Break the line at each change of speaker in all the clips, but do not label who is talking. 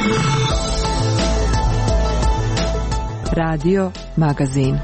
Radio Magazin.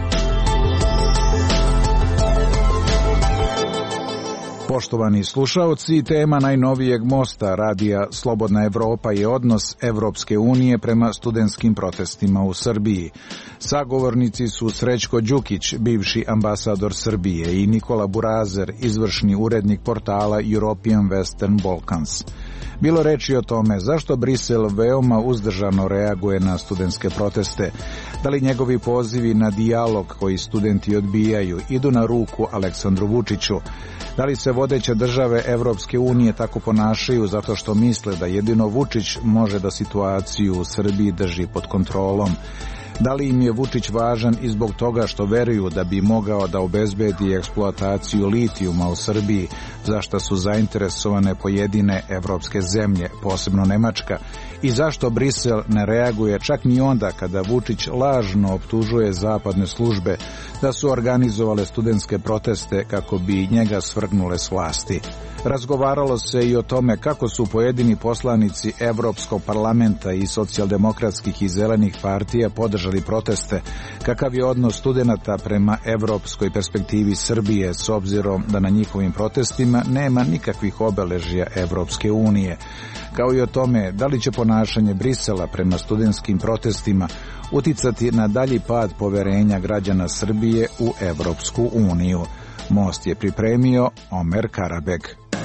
Poštovani slušaoci, tema najnovijeg mosta radija Slobodna Evropa je odnos Evropske unije prema studentskim protestima u Srbiji. Sagovornici su Srećko Đukić, bivši ambasador Srbije, i Nikola Burazer, izvršni urednik portala European Western Balkans. Bilo reči o tome zašto Brisel veoma uzdržano reaguje na studentske proteste, da li njegovi pozivi na dijalog koji studenti odbijaju idu na ruku Aleksandru Vučiću, da li se vodeće države Evropske unije tako ponašaju zato što misle da jedino Vučić može da situaciju u Srbiji drži pod kontrolom, da li im je Vučić važan i zbog toga što veruju da bi mogao da obezbedi eksploataciju litijuma u Srbiji, za što su zainteresovane pojedine evropske zemlje, posebno Nemačka, i zašto Brisel ne reaguje čak ni onda kada Vučić lažno optužuje zapadne službe da su organizovale studentske proteste kako bi njega svrgnule s vlasti. Razgovaralo se i o tome kako su pojedini poslanici Evropskog parlamenta i socijaldemokratskih i zelenih partija podržali proteste, kakav je odnos studenata prema evropskoj perspektivi Srbije s obzirom da na njihovim protestima nema nikakvih obeležja Evropske unije, kao i o tome da li će ponašanje Brisela prema studentskim protestima uticati na dalji pad poverenja građana Srbije u Evropsku uniju. Most je pripremio Omer Karabeg.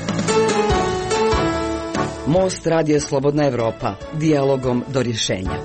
Most radija Slobodna Evropa, dijalogom do rješenja.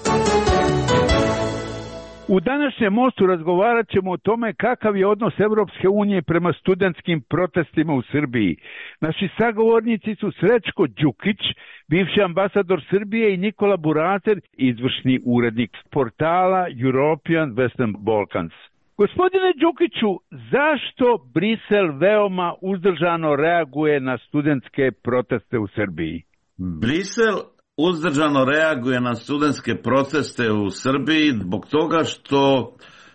U današnjem mostu razgovarat ćemo o tome kakav je odnos Evropske unije prema studentskim protestima u Srbiji. Naši sagovornici su Srećko Đukić, bivši ambasador Srbije, i Nikola Burazer, izvršni urednik portala European Western Balkans. Gospodine Đukiću, zašto Brisel veoma uzdržano reaguje na studentske proteste u Srbiji?
Brisel uzdržano reaguje na studentske proteste u Srbiji zbog toga što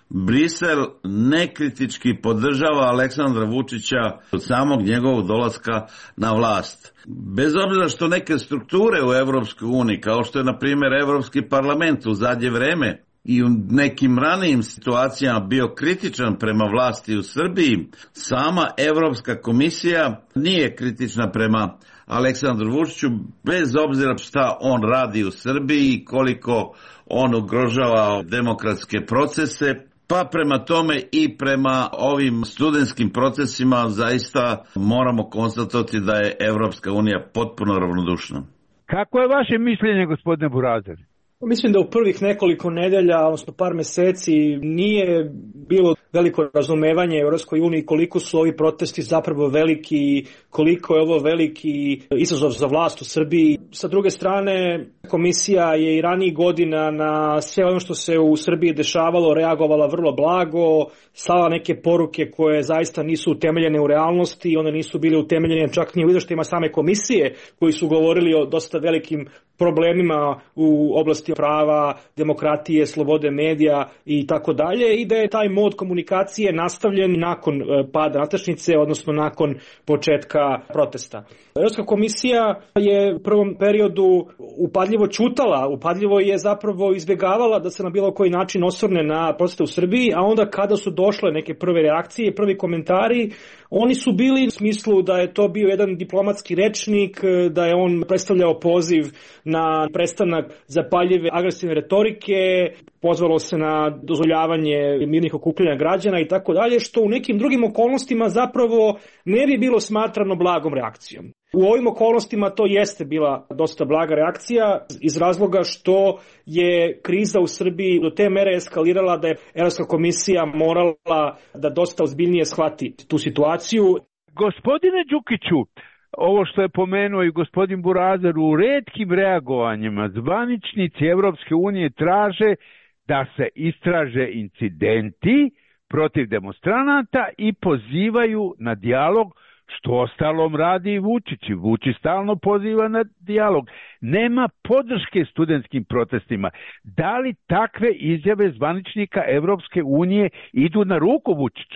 Brisel nekritički podržava Aleksandra Vučića od samog njegovog dolaska na vlast. Bez obzira što neke strukture u Evropskoj uniji, kao što je na primjer Evropski parlament u zadnje vreme i u nekim ranijim situacijama bio kritičan prema vlasti u Srbiji, sama Evropska komisija nije kritična prema Aleksandru Vučiću, bez obzira šta on radi u Srbiji i koliko on ugrožava demokratske procese. Pa prema tome i prema ovim studentskim procesima zaista moramo konstatovati da je Evropska unija potpuno ravnodušna.
Kako je vaše mišljenje, gospodine Burazer?
Mislim da u prvih nekoliko nedelja, odnosno par meseci, nije bilo veliko razumevanje u Evropskoj uniji koliko su ovi protesti zapravo veliki, koliko je ovo veliki izazov za vlast u Srbiji. Sa druge strane, komisija je i ranijih godina na sve ono što se u Srbiji dešavalo reagovala vrlo blago, slala neke poruke koje zaista nisu utemeljene u realnosti, one nisu bile utemeljene čak ni u izveštajima same komisije, koji su govorili o dosta velikim problemima u oblasti prava, demokratije, slobode medija i tako dalje, i da je taj mod komunikacije nastavljen nakon pada natačnice, odnosno nakon početka protesta. Evropska komisija je u prvom periodu upadljivo ćutala, upadljivo je zapravo izbjegavala da se na bilo koji način osvrne na proteste u Srbiji, a onda kada su došle neke prve reakcije, prvi komentari, oni su bili u smislu da je to bio jedan diplomatski rečnik, da je on predstavljao poziv na prestanak zapaljive agresivne retorike, pozvalo se na dozvoljavanje mirnih okupljanja građana i tako dalje, što u nekim drugim okolnostima zapravo ne bi bilo smatrano blagom reakcijom. U ovim okolnostima to jeste bila dosta blaga reakcija iz razloga što je kriza u Srbiji do te mere eskalirala da je Evropska komisija morala da dosta ozbiljnije shvati tu situaciju.
Gospodine Đukiću, ovo što je pomenuo i gospodin Burazer, u retkim reagovanjima zvaničnici Evropske unije traže da se istraže incidenti protiv demonstranata i pozivaju na dijalog, što ostalom radi i Vučić. Vučić stalno poziva na dijalog. Nema podrške studentskim protestima. Da li takve izjave zvaničnika Evropske unije idu na ruku Vučiću?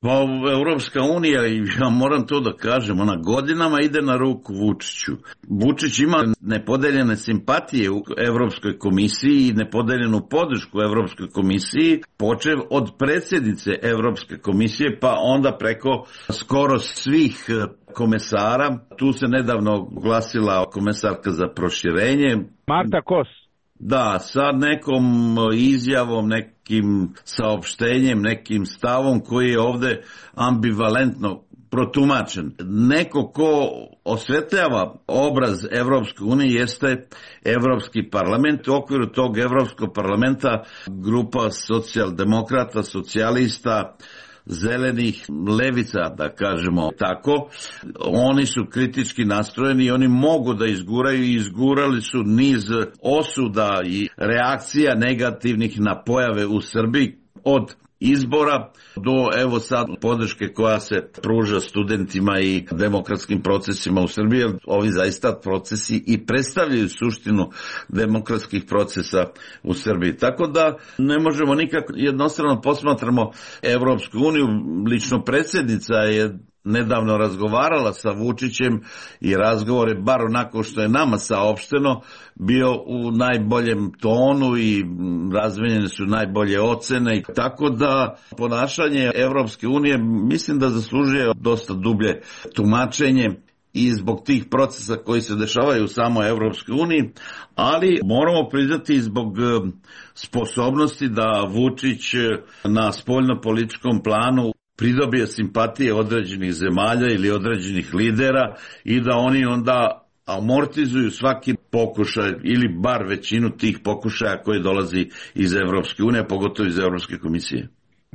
Pa Evropska unija, i ja moram to da kažem, ona godinama ide na ruku Vučiću. Vučić ima nepodeljene simpatije u Evropskoj komisiji i nepodeljenu podršku Evropskoj komisiji, počev od predsjednice Evropske komisije pa onda preko skoro svih komesara. Tu se nedavno glasila komesarka za proširenje
Marta Kos.
Da, sa nekom izjavom, nekim saopštenjem, nekim stavom koji je ovde ambivalentno protumačen. Neko ko osvetljava obraz Evropske unije jeste Evropski parlament. U okviru tog Evropskog parlamenta grupa socijaldemokrata, socijalista, zelenih, levica, da kažemo tako, oni su kritički nastrojeni i oni mogu da izguraju i izgurali su niz osuda i reakcija negativnih na pojave u Srbiji od izbora do evo sad podrške koja se pruža studentima i demokratskim procesima u Srbiji, jer ovi zaista procesi i predstavljaju suštinu demokratskih procesa u Srbiji. Tako da ne možemo nikako jednostavno posmatramo Evropsku uniju. Lično predsjednica je nedavno razgovarala sa Vučićem i razgovor je, bar onako što je nama saopšteno, bio u najboljem tonu i razmenjene su najbolje ocene. Tako da ponašanje Evropske unije mislim da zaslužuje dosta dublje tumačenje i zbog tih procesa koji se dešavaju u samoj Evropskoj uniji, ali moramo priznati zbog sposobnosti da Vučić na spoljnopolitičkom planu pridobije simpatije određenih zemalja ili određenih lidera i da oni onda amortizuju svaki pokušaj ili bar većinu tih pokušaja koji dolazi iz Evropske unije, pogotovo iz Evropske komisije.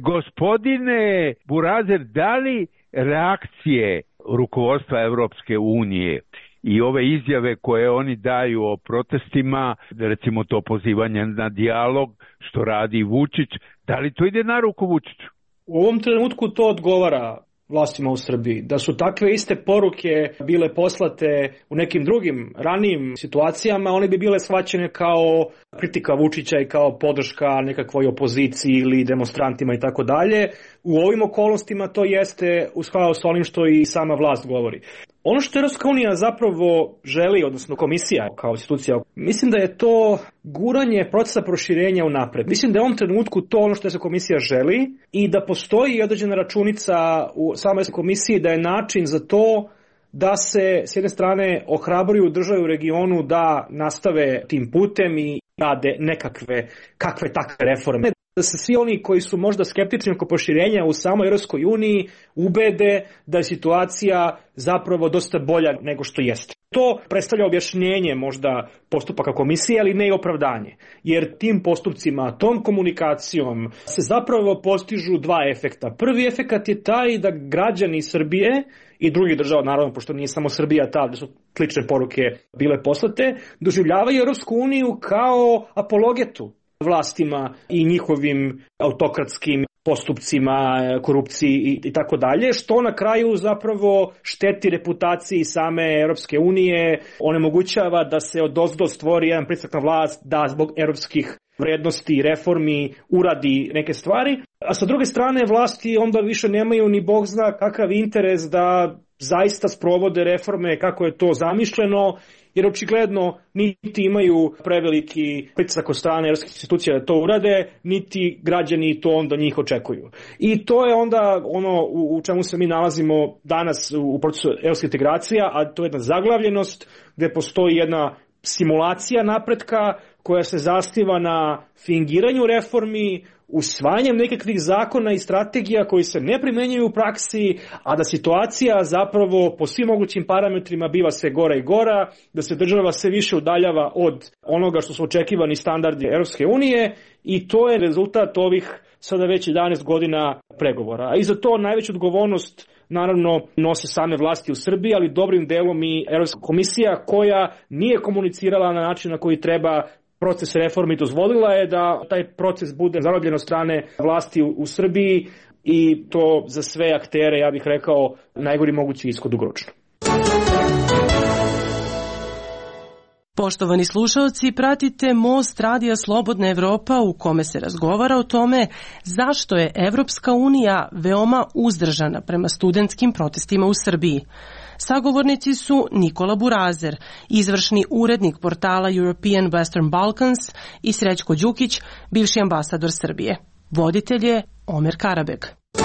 Gospodine Burazer, da li reakcije rukovodstva Evropske unije i ove izjave koje oni daju o protestima, recimo to pozivanje na dijalog što radi Vučić, da li to ide na ruku Vučiću?
U ovom trenutku to odgovara vlastima u Srbiji. Da su takve iste poruke bile poslate u nekim drugim ranijim situacijama, one bi bile shvaćene kao kritika Vučića i kao podrška nekakvoj opoziciji ili demonstrantima i tako dalje. U ovim okolnostima to jeste u skladu sa onim što i sama vlast govori. Ono što Evropska unija zapravo želi, odnosno komisija kao institucija, mislim da je to guranje procesa proširenja unapred. Mislim da je u ovom trenutku to ono što se komisija želi i da postoji određena računica u samoj komisiji da je način za to da se s jedne strane ohrabruju države u regionu da nastave tim putem i rade kakve takve reforme. Da se svi oni koji su možda skeptični oko proširenja u samoj Europskoj uniji ubede da je situacija zapravo dosta bolja nego što jeste. To predstavlja objašnjenje možda postupaka komisije, ali ne i opravdanje. Jer tim postupcima, tom komunikacijom se zapravo postižu dva efekta. Prvi efekat je taj da građani Srbije i drugih država, naravno, pošto nije samo Srbija ta, da su slične poruke bile poslate, doživljavaju Europsku uniju kao apologetu vlastima i njihovim autokratskim postupcima, korupciji i tako dalje, što na kraju zapravo šteti reputaciji same Europske unije, onemogućava da se odozdo stvori jedan pritisak na vlast da zbog europskih vrednosti i reformi uradi neke stvari, a sa druge strane vlasti onda više nemaju ni bog zna kakav interes da zaista sprovode reforme kako je to zamišljeno, jer očigledno niti imaju preveliki pritisak od strane europskih institucija da to urade, niti građani to onda njih očekuju. I to je onda ono u čemu se mi nalazimo danas u procesu europskih integracija, a to je jedna zaglavljenost gdje postoji jedna simulacija napretka koja se zasniva na fingiranju reformi, usvajanjem nekakvih zakona i strategija koji se ne primjenjuju u praksi, a da situacija zapravo po svim mogućim parametrima biva sve gora i gora, da se država sve više udaljava od onoga što su očekivani standardi Europske unije i to je rezultat ovih sada već 11 godina pregovora. A i za to najveću odgovornost naravno nose same vlasti u Srbiji, ali dobrim delom i Europska komisija koja nije komunicirala na način na koji treba proces reformi, dozvolila je da taj proces bude zarobljen od strane vlasti u Srbiji i to za sve aktere, ja bih rekao, najgori mogući ishod dugoročno.
Poštovani slušalci, pratite Most radija Slobodna Evropa u kome se razgovara o tome zašto je Evropska unija veoma uzdržana prema studentskim protestima u Srbiji. Sagovornici su Nikola Burazer, izvršni urednik portala European Western Balkans, i Srećko Đukić, bivši ambasador Srbije. Voditelj je Omer Karabek.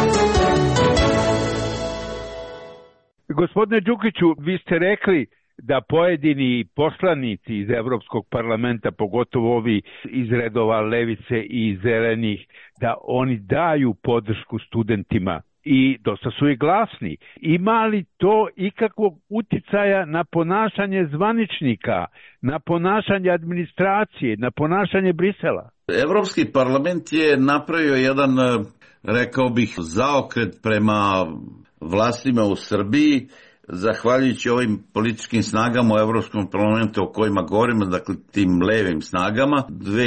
Gospodine Đukiću, vi ste rekli da pojedini poslanici iz Evropskog parlamenta, pogotovo ovi iz redova Levice i Zelenih, da oni daju podršku studentima i dosta su i glasni. Ima li to ikakvog uticaja na ponašanje zvaničnika, na ponašanje administracije, na ponašanje Brisela?
Evropski parlament je napravio jedan, rekao bih, zaokret prema vlastima u Srbiji, zahvaljujući ovim političkim snagama u Evropskom parlamentu o kojima govorimo, dakle tim levim snagama.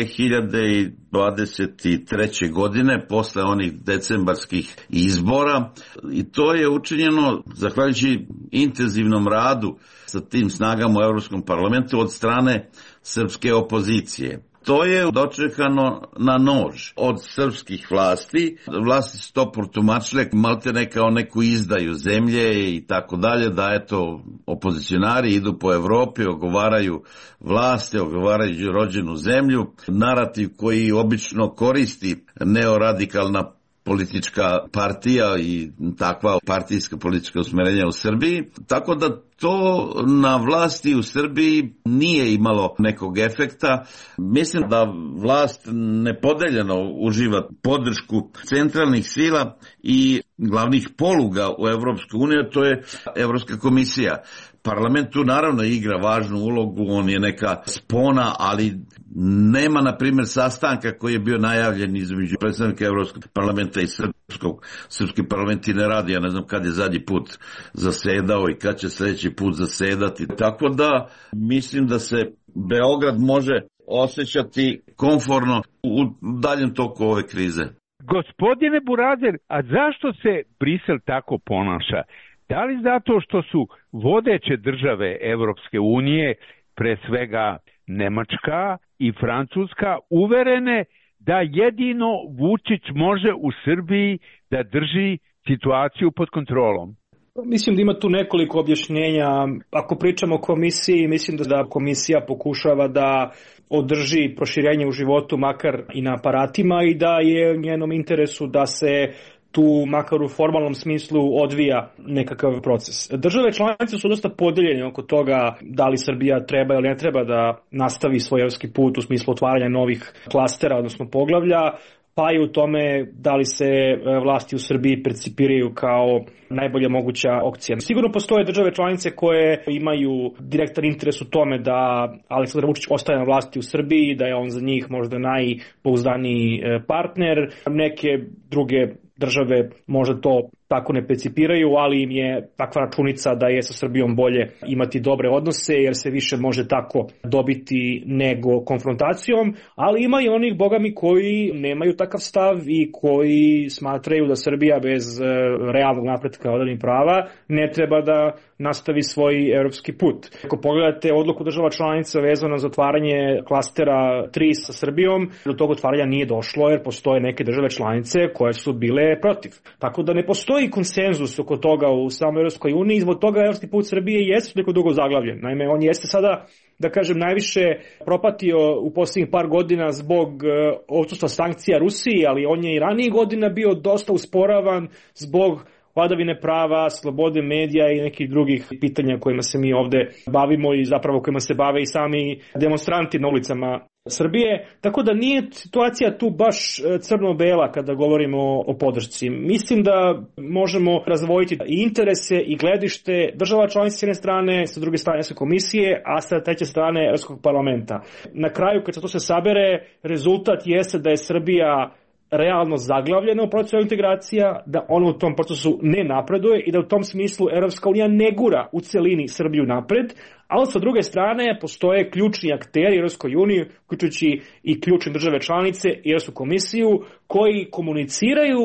2023. godine, posle onih decembarskih izbora, i to je učinjeno zahvaljujući intenzivnom radu sa tim snagama u Evropskom parlamentu od strane srpske opozicije. To je dočekano na nož od srpskih vlasti. Vlasti su to protumačile maltene kao neku izdaju zemlje i tako dalje, da eto opozicionari idu po Evropi, ogovaraju vlasti, ogovaraju rođenu zemlju. Narativ koji obično koristi neoradikalna politička partija i takva partijska politička usmerenja u Srbiji. Tako da to na vlasti u Srbiji nije imalo nekog efekta. Mislim da vlast nepodeljeno uživa podršku centralnih sila i glavnih poluga u Evropskoj uniji, to je Evropska komisija. Parlament tu naravno igra važnu ulogu, on je neka spona, ali nema, na primjer, sastanka koji je bio najavljen između predstavnika Evropskog parlamenta i srpski parlament i ne radi, ja ne znam kad je zadnji put zasedao i kad će sljedeći put zasedati. Tako da mislim da se Beograd može osjećati komforno u daljem toku ove krize.
Gospodine Burazer, a zašto se Brisel tako ponaša? Da li zato što su vodeće države Evropske unije, pre svega Nemačka i Francuska, uverene da jedino Vučić može u Srbiji da drži situaciju pod kontrolom?
Mislim da ima tu nekoliko objašnjenja. Ako pričamo o komisiji, mislim da komisija pokušava da održi proširenje u životu, makar i na aparatima, i da je u njenom interesu da se tu, makar u formalnom smislu, odvija nekakav proces. Države članice su dosta podeljene oko toga da li Srbija treba ili ne treba da nastavi svoj evropski put u smislu otvaranja novih klastera, odnosno poglavlja, pa i u tome da li se vlasti u Srbiji percipiraju kao najbolja moguća opcija. Sigurno postoje države članice koje imaju direktan interes u tome da Aleksandar Vučić ostaje na vlasti u Srbiji, da je on za njih možda najpouzdaniji partner. Neke druge države možda to tako ne percipiraju, ali im je takva računica da je sa Srbijom bolje imati dobre odnose, jer se više može tako dobiti nego konfrontacijom, ali ima i onih, bogami, koji nemaju takav stav i koji smatraju da Srbija bez realnog napretka vladavine prava ne treba da nastavi svoj evropski put. Ako pogledate odluku država članica vezano za otvaranje klastera 3 sa Srbijom, do tog otvaranja nije došlo jer postoje neke države članice koje su bile protiv. Tako da ne postoji konsenzus oko toga u samoj Evropskoj uniji i zbog toga evropski put Srbije jeste neko dugo zaglavljen. Naime, on jeste sada, da kažem, najviše propatio u posljednjih par godina zbog odsustva sankcija Rusiji, ali on je i ranije godina bio dosta usporavan zbog vladavine prava, slobode medija i nekih drugih pitanja kojima se mi ovde bavimo i zapravo kojima se bave i sami demonstranti na ulicama Srbije. Tako da nije situacija tu baš crno-bela kada govorimo o podršci. Mislim da možemo razvojiti i interese i gledište država članica s jedne strane, sa druge strane komisije, a sa treće strane Evropskog parlamenta. Na kraju, kad se to se sabere, rezultat jeste da je Srbija realno zaglavljena u procesu integracija, da ona u tom procesu ne napreduje i da u tom smislu Evropska unija ne gura u celini Srbiju napred, ali sa druge strane postoje ključni akteri Evropskoj uniji, uključujući i ključne države članice i Evropsku komisiju, koji komuniciraju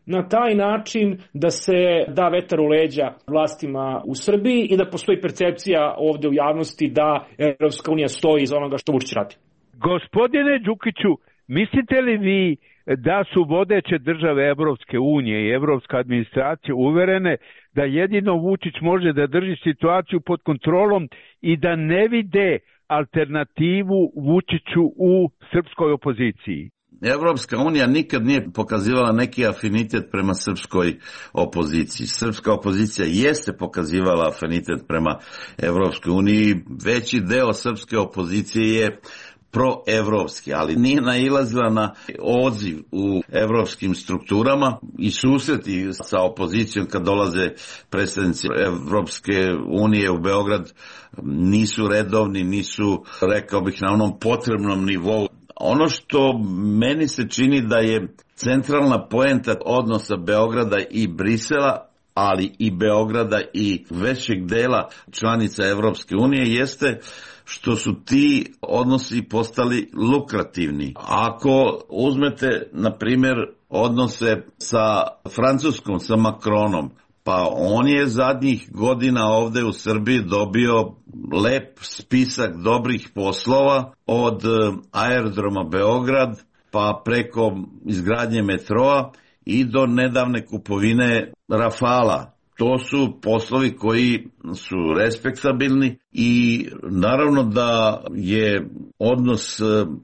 na taj način da se da vetar u leđa vlastima u Srbiji i da postoji percepcija ovde u javnosti da Evropska unija stoji iza onoga što Vučić radi.
Gospodine Đukiću, mislite li vi da su vodeće države Evropske unije i evropska administracija uverene da jedino Vučić može da drži situaciju pod kontrolom i da ne vide alternativu Vučiću u srpskoj opoziciji?
Evropska unija nikad nije pokazivala neki afinitet prema srpskoj opoziciji. Srpska opozicija jeste pokazivala afinitet prema Evropskoj uniji. Veći deo srpske opozicije je proevropski, ali nije nailazila na odziv u evropskim strukturama i susreti sa opozicijom kad dolaze predstavnici Evropske unije u Beograd nisu redovni, nisu, rekao bih, na onom potrebnom nivou. Ono što meni se čini da je centralna poenta odnosa Beograda i Brisela, ali i Beograda i većeg dela članica Evropske unije, jeste što su ti odnosi postali lukrativni. Ako uzmete, na primjer, odnose sa Francuskom, sa Macronom, pa on je zadnjih godina ovde u Srbiji dobio lep spisak dobrih poslova od aerodroma Beograd, pa preko izgradnje metroa i do nedavne kupovine Rafala. To su poslovi koji su respektabilni i naravno da je odnos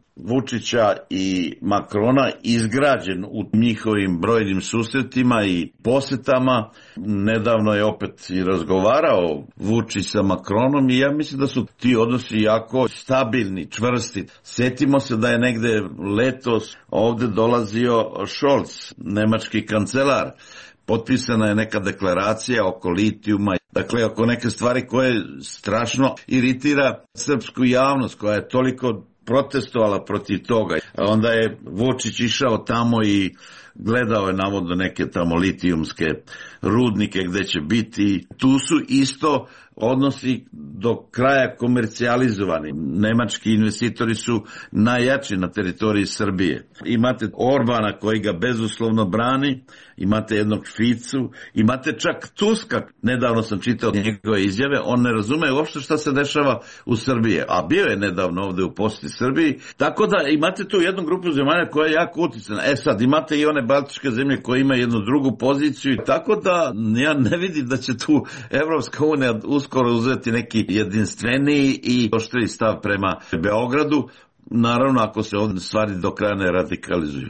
Vučića i Makrona izgrađen u njihovim brojnim susretima i posetama. Nedavno je opet i razgovarao Vučić sa Makronom i ja mislim da su ti odnosi jako stabilni, čvrsti. Sjetimo se da je negde letos ovde dolazio Scholz, nemački kancelar. Potpisana je neka deklaracija oko litijuma, dakle oko neke stvari koje strašno iritira srpsku javnost koja je toliko protestovala protiv toga. Onda je Vučić išao tamo i gledao je navodno neke tamo litijumske rudnike gde će biti. Tu su isto odnosi do kraja komercijalizovani. Nemački investitori su najjači na teritoriji Srbije. Imate Orbana koji ga bezuslovno brani, imate jednog Ficu, imate čak Tuska. Nedavno sam čitao njegove izjave, on ne razume uopšte šta se dešava u Srbiji, a bio je nedavno ovde u poseti Srbiji. Tako da imate tu jednu grupu zemalja koja je jako uticana. Sad imate i one baltičke zemlje koje imaju jednu drugu poziciju, tako da ja ne vidim da će tu Evropska unija uskoro uzeti neki jedinstveniji i oštriji stav prema Beogradu, naravno ako se ovdje stvari do kraja ne radikalizuju.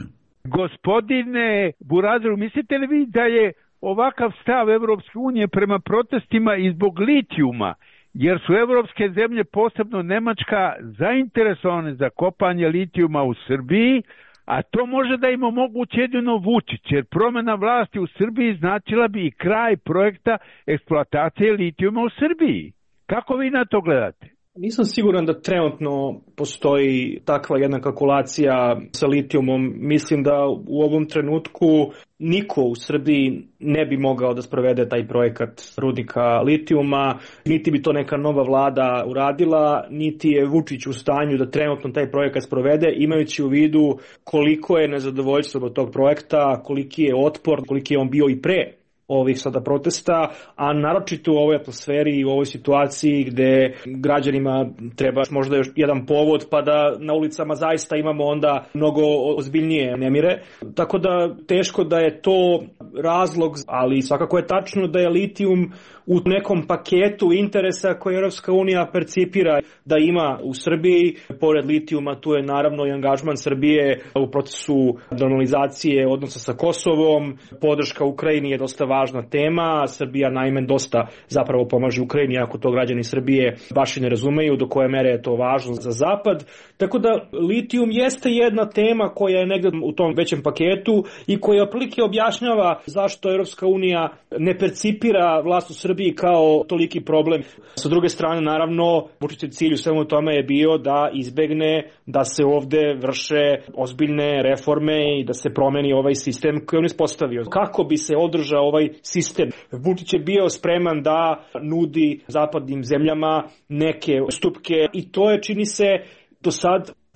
Gospodine Burazeru, mislite li vi da je ovakav stav Evropske unije prema protestima i zbog litijuma, jer su evropske zemlje, posebno Nemačka, zainteresovane za kopanje litijuma u Srbiji, a to može da im omogući jedino Vučić, jer promjena vlasti u Srbiji značila bi i kraj projekta eksploatacije litijuma u Srbiji. Kako vi na to gledate?
Nisam siguran da trenutno postoji takva jedna kalkulacija sa litijumom. Mislim da u ovom trenutku niko u Srbiji ne bi mogao da sprovede taj projekat rudnika litijuma, niti bi to neka nova vlada uradila, niti je Vučić u stanju da trenutno taj projekat sprovede, imajući u vidu koliko je nezadovoljstvo od tog projekta, koliki je otpor, koliki je on bio i pre ovih sada protesta, a naročito u ovoj atmosferi i u ovoj situaciji gde građanima treba možda još jedan povod pa da na ulicama zaista imamo onda mnogo ozbiljnije nemire. Tako da teško da je to razlog, ali svakako je tačno da je litijum u nekom paketu interesa koje Europska unija percipira da ima u Srbiji. Pored litijuma tu je naravno i angažman Srbije u procesu normalizacije odnosa sa Kosovom. Podrška Ukrajini je dosta važna tema. Srbija naime dosta zapravo pomaže Ukrajini, ako to građani Srbije baš i ne razumeju do koje mere je to važno za Zapad. Tako da litijum jeste jedna tema koja je negdje u tom većem paketu i koja otprilike objašnjava zašto Europska unija ne percipira vlast u Srbiji kao toliki problem. Sa druge strane, naravno, Vučićev cilj u svemu tome je bio da izbegne da se ovde vrše ozbiljne reforme i da se promeni ovaj sistem koji on ispostavio. Kako bi se održao ovaj sistem? Vučić je bio spreman da nudi zapadnim zemljama neke ustupke i to je, čini se, do sad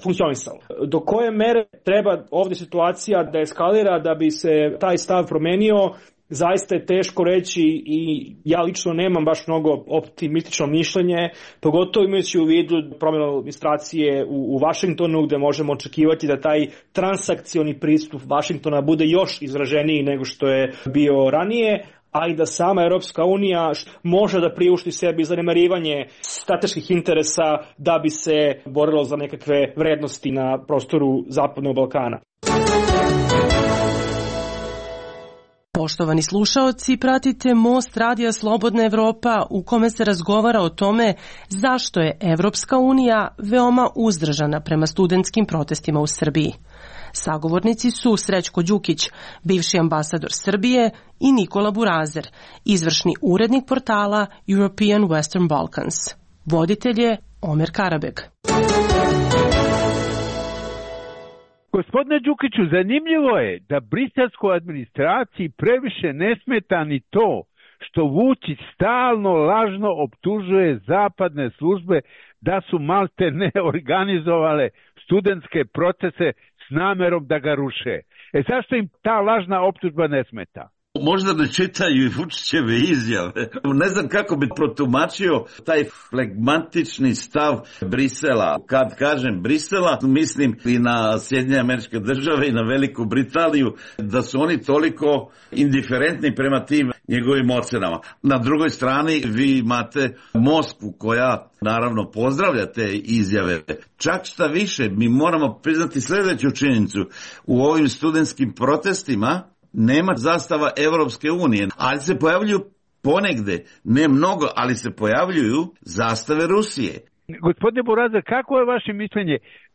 funkcionisalo. Do koje mere treba ovdje situacija da eskalira da bi se taj stav promenio, zaista je teško reći i ja lično nemam baš mnogo optimistično mišljenje, pogotovo imajući u vidu promjenu administracije u Vašingtonu, gde možemo očekivati da taj transakcioni pristup Vašingtona bude još izraženiji nego što je bio ranije, a i da sama Europska unija može da priušti sebi zanemarivanje strateških interesa da bi se borilo za nekakve vrednosti na prostoru Zapadnog Balkana.
Poštovani slušaoci, pratite Most radija Slobodna Evropa u kome se razgovara o tome zašto je Evropska unija veoma uzdržana prema studentskim protestima u Srbiji. Sagovornici su Srećko Đukić, bivši ambasador Srbije, i Nikola Burazer, izvršni urednik portala European Western Balkans. Voditelj je Omer Karabeg.
Gospodine Đukiću, zanimljivo je da briselskoj administraciji previše ne smeta ni to što Vučić stalno lažno optužuje zapadne službe da su malte ne organizovale studentske procese s namerom da ga ruše. Zašto im ta lažna optužba ne smeta?
Možda ne čitaju i Vučićeve izjave. Ne znam kako bi protumačio taj flegmatični stav Brisela. Kad kažem Brisela, mislim i na Sjedinjene Američke Države i na Veliku Britaniju, da su oni toliko indiferentni prema tim njegovim ocenama. Na drugoj strani vi imate Moskvu koja naravno pozdravlja te izjave. Čak šta više, mi moramo priznati sljedeću činjenicu. U ovim studentskim protestima nema zastava Evropske unije, ali se pojavljuju ponegde, ne mnogo, ali se pojavljuju zastave Rusije.
Gospodine Burazer, kako je vaše mišljenje?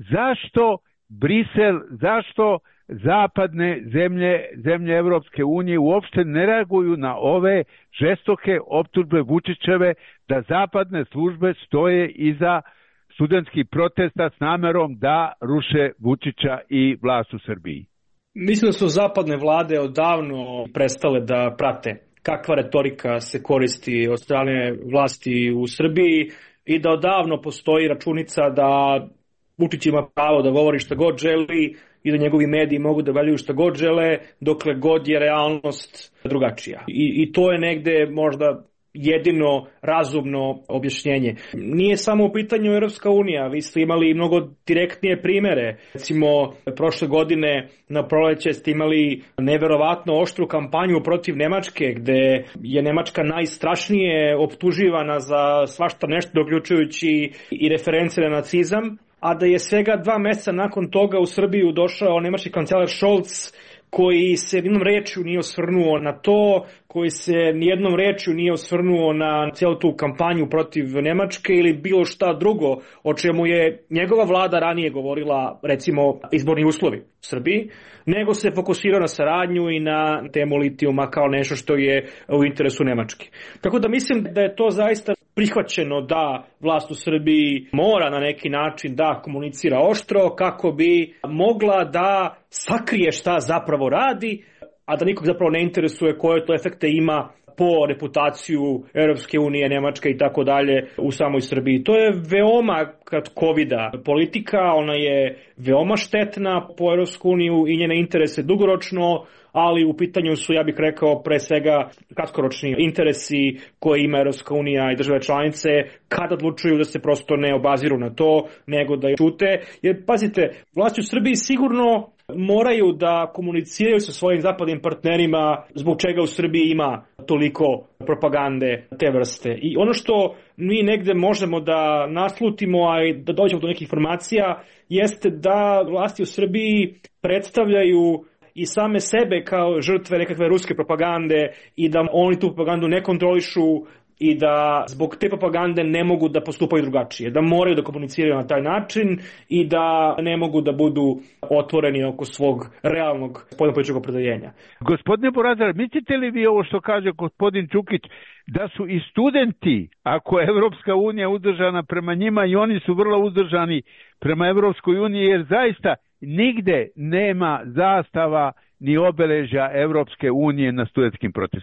Zašto Brisel, zašto zapadne zemlje Evropske unije uopšte ne reaguju na ove žestoke optužbe Vučićeve da zapadne službe stoje iza studentskih protesta s namerom da ruše Vučića i vlast u Srbiji?
Mislim da su zapadne vlade odavno prestale da prate kakva retorika se koristi od strane vlasti u Srbiji i da odavno postoji računica da Vučić ima pravo da govori šta god želi i da njegovi mediji mogu da valjuju šta god žele dokle god je realnost drugačija. I to je negde možda jedino razumno objašnjenje. Nije samo u pitanju Europska unija, vi ste imali mnogo direktnije primere. Recimo, prošle godine na proleće ste imali neverovatno oštru kampanju protiv Nemačke, gde je Nemačka najstrašnije optuživana za svašta nešto, uključujući i reference na nacizam, a da je svega 2 meseca nakon toga u Srbiju došao nemački kancelar Scholz, koji se nijednom rečju nije osvrnuo na to, koji se nijednom rečju nije osvrnuo na cijelu tu kampanju protiv Nemačke ili bilo šta drugo o čemu je njegova vlada ranije govorila, recimo izborni uslovi u Srbiji, nego se fokusirao na saradnju i na temu litijuma kao nešto što je u interesu Nemačke. Tako da mislim da je to zaista prihvaćeno da vlast u Srbiji mora na neki način da komunicira oštro kako bi mogla da sakrije šta zapravo radi, a da nikog zapravo ne interesuje koje to efekte ima po reputaciju Europske unije, Nemačke i tako dalje u samoj Srbiji. To je veoma kratkovida politika, ona je veoma štetna po Europsku uniju i njene interese dugoročno, ali u pitanju su, ja bih rekao, pre svega kratkoročni interesi koje ima Europska unija i države članice kada odlučuju da se prosto ne obaziru na to, nego da ćute. Jer, pazite, vlasti u Srbiji sigurno moraju da komuniciraju sa svojim zapadnim partnerima zbog čega u Srbiji ima toliko propagande te vrste. I ono što mi negde možemo da naslutimo, a i da dođemo do nekih informacija, jeste da vlasti u Srbiji predstavljaju i same sebe kao žrtve nekakve ruske propagande i da oni tu propagandu ne kontrolišu i da zbog te propagande ne mogu da postupaju drugačije, da moraju da komuniciraju na taj način i da ne mogu da budu otvoreni oko svog realnog spoljnopolitičkog opredeljenja.
Gospodine Burazer, mislite li vi ovo što kaže gospodin Đukić, da su i studenti, ako je Evropska unija uzdržana prema njima, i oni su vrlo uzdržani prema Evropskoj uniji, jer zaista nigde nema zastava ni obeležja Evropske unije na studentskim protestima?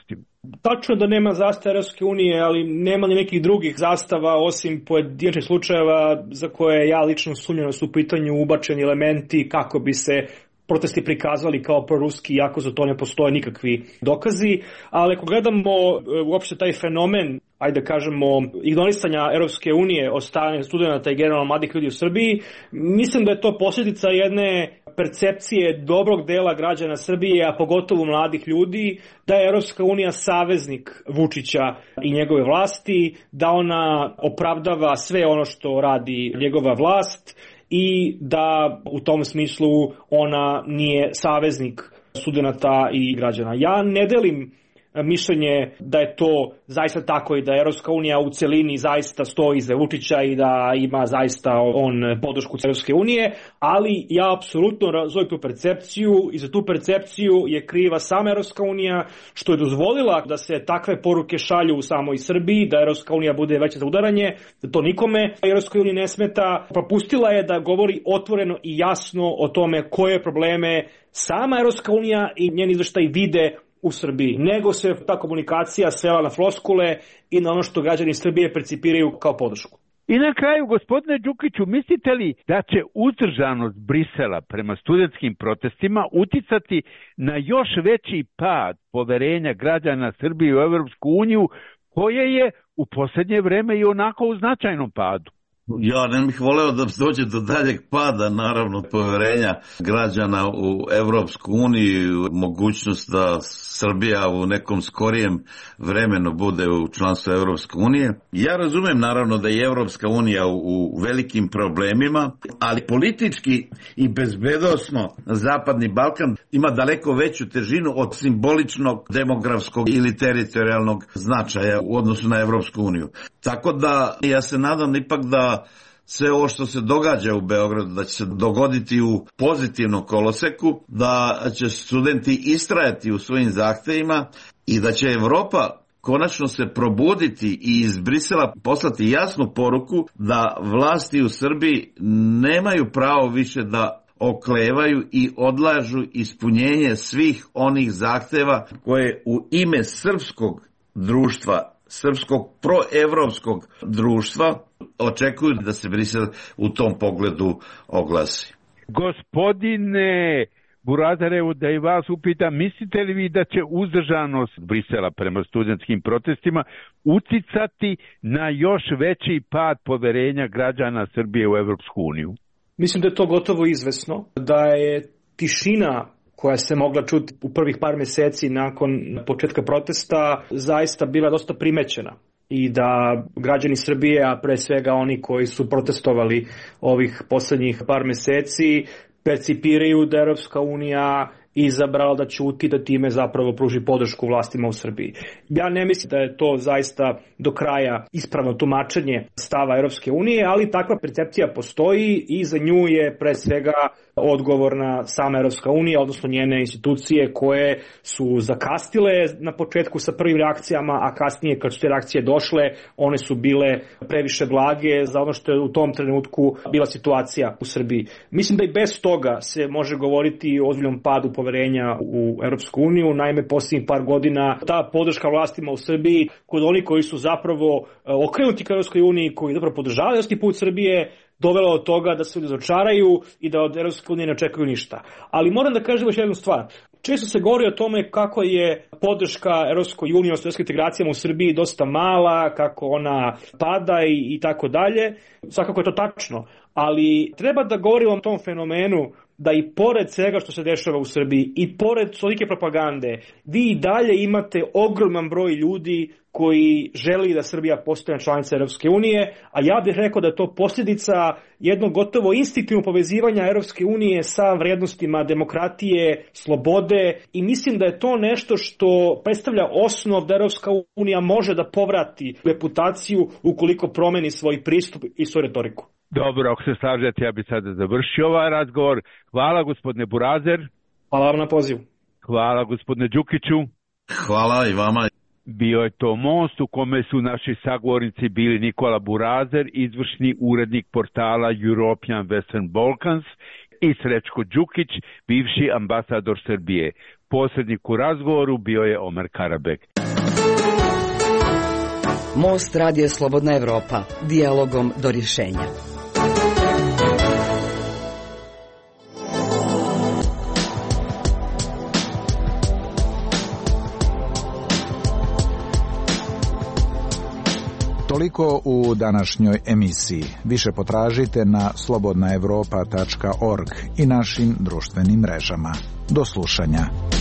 Tačno da nema zastava Europske unije, ali nema ni nekih drugih zastava osim pojedinačnih slučajeva za koje ja lično sumnjam da su u pitanju ubačeni elementi kako bi se protesti prikazali kao proruski, iako za to ne postoje nikakvi dokazi. Ali ako gledamo uopšte taj fenomen, ajde da kažemo, ignorisanja Europske unije od strane studenata i generalno mladih ljudi u Srbiji, mislim da je to posljedica jedne percepcije dobrog dela građana Srbije, a pogotovo mladih ljudi, da je Europska unija saveznik Vučića i njegove vlasti, da ona opravdava sve ono što radi njegova vlast i da u tom smislu ona nije saveznik studenata i građana. Ja ne delim mišljenje da je to zaista tako i da Europska unija u celini zaista stoji iza Vučića i da ima zaista on podršku Europske unije, ali ja apsolutno razumem tu percepciju i za tu percepciju je kriva sama Europska unija što je dozvolila da se takve poruke šalju u samoj Srbiji, da Europska unija bude veće za udaranje, da to nikome Europskoj uniji ne smeta. Propustila je da govori otvoreno i jasno o tome koje probleme sama Europska unija i njeni izveštaji vide u Srbiji, nego se ta komunikacija svela na floskule i na ono što građani Srbije percipiraju kao podršku.
I na kraju, gospodine Đukiću, mislite li da će uzdržanost Brisela prema studentskim protestima uticati na još veći pad poverenja građana Srbije u Evropsku uniju, koje je u posljednje vreme i onako u značajnom padu?
Ja ne bih voleo da dođe do daljeg pada, naravno, poverenja građana u Evropsku uniju, mogućnost da Srbija u nekom skorijem vremenu bude u članstvu Evropske unije. Ja razumem, naravno, da je Evropska unija u velikim problemima, ali politički i bezbednosno Zapadni Balkan ima daleko veću težinu od simboličnog, demografskog ili teritorijalnog značaja u odnosu na Evropsku uniju. Tako da ja se nadam ipak da sve ovo što se događa u Beogradu, da će se dogoditi u pozitivnom koloseku, da će studenti istrajati u svojim zahtevima i da će Evropa konačno se probuditi i iz Brisela poslati jasnu poruku da vlasti u Srbiji nemaju pravo više da oklevaju i odlažu ispunjenje svih onih zahteva koje u ime srpskog društva, srpskog proevropskog društva očekuju da se Brisel u tom pogledu oglasi.
Gospodine Burazerevu, da i vas upitam, mislite li vi da će uzdržanost Brisela prema studentskim protestima uticati na još veći pad poverenja građana Srbije u Evropsku uniju?
Mislim da je to gotovo izvesno, da je tišina koja se mogla čuti u prvih par meseci nakon početka protesta zaista bila dosta primećena i da građani Srbije, a pre svega oni koji su protestovali ovih poslednjih par meseci, percipiraju da Europska unija izabrala da ćuti, da time zapravo pruži podršku vlastima u Srbiji. Ja ne mislim da je to zaista do kraja ispravno tumačenje stava Europske unije, ali takva percepcija postoji i za nju je pre svega odgovorna sama Europska unija, odnosno njene institucije koje su zakastile na početku sa prvim reakcijama, a kasnije kad su te reakcije došle, one su bile previše blage za ono što je u tom trenutku bila situacija u Srbiji. Mislim da i bez toga se može govoriti o ozbiljnom padu poverenja u Europsku uniju. Naime, posljednjih par godina ta podrška vlastima u Srbiji kod onih koji su zapravo okrenuti ka Europskoj uniji, koji zapravo podržavaju evropski put Srbije, dovelo od toga da se ljudi razočaraju i da od Europske unije ne očekuju ništa. Ali moram da kažem još jednu stvar. Često se govori o tome kako je podrška Europskoj uniji, odnosno evropskim integracijama u Srbiji dosta mala, kako ona pada i tako dalje. Svakako je to tačno, ali treba da govorimo o tom fenomenu da i pored svega što se dešava u Srbiji i pored tolike propagande, vi i dalje imate ogroman broj ljudi koji želi da Srbija postane članica Europske unije, a ja bih rekao da je to posljedica jednog gotovo instinktivnog povezivanja Europske unije sa vrednostima demokratije, slobode, i mislim da je to nešto što predstavlja osnov da Europska unija može da povrati reputaciju ukoliko promeni svoj pristup i svoju retoriku.
Dobro, ako se slažete, ja bih sada završio ovaj razgovor. Hvala, gospodine Burazer.
Hvala vam na pozivu.
Hvala, gospodine Đukiću.
Hvala i vama.
Bio je to Most u kome su naši sagovornici bili Nikola Burazer, izvršni urednik portala European Western Balkans, i Srećko Đukić, bivši ambasador Srbije. Posrednik u razgovoru bio je Omer Karabek.
Most radija Slobodna Evropa, dijalogom do rješenja.
Toliko u današnjoj emisiji. Više potražite na slobodnaevropa.org i našim društvenim mrežama. Do slušanja.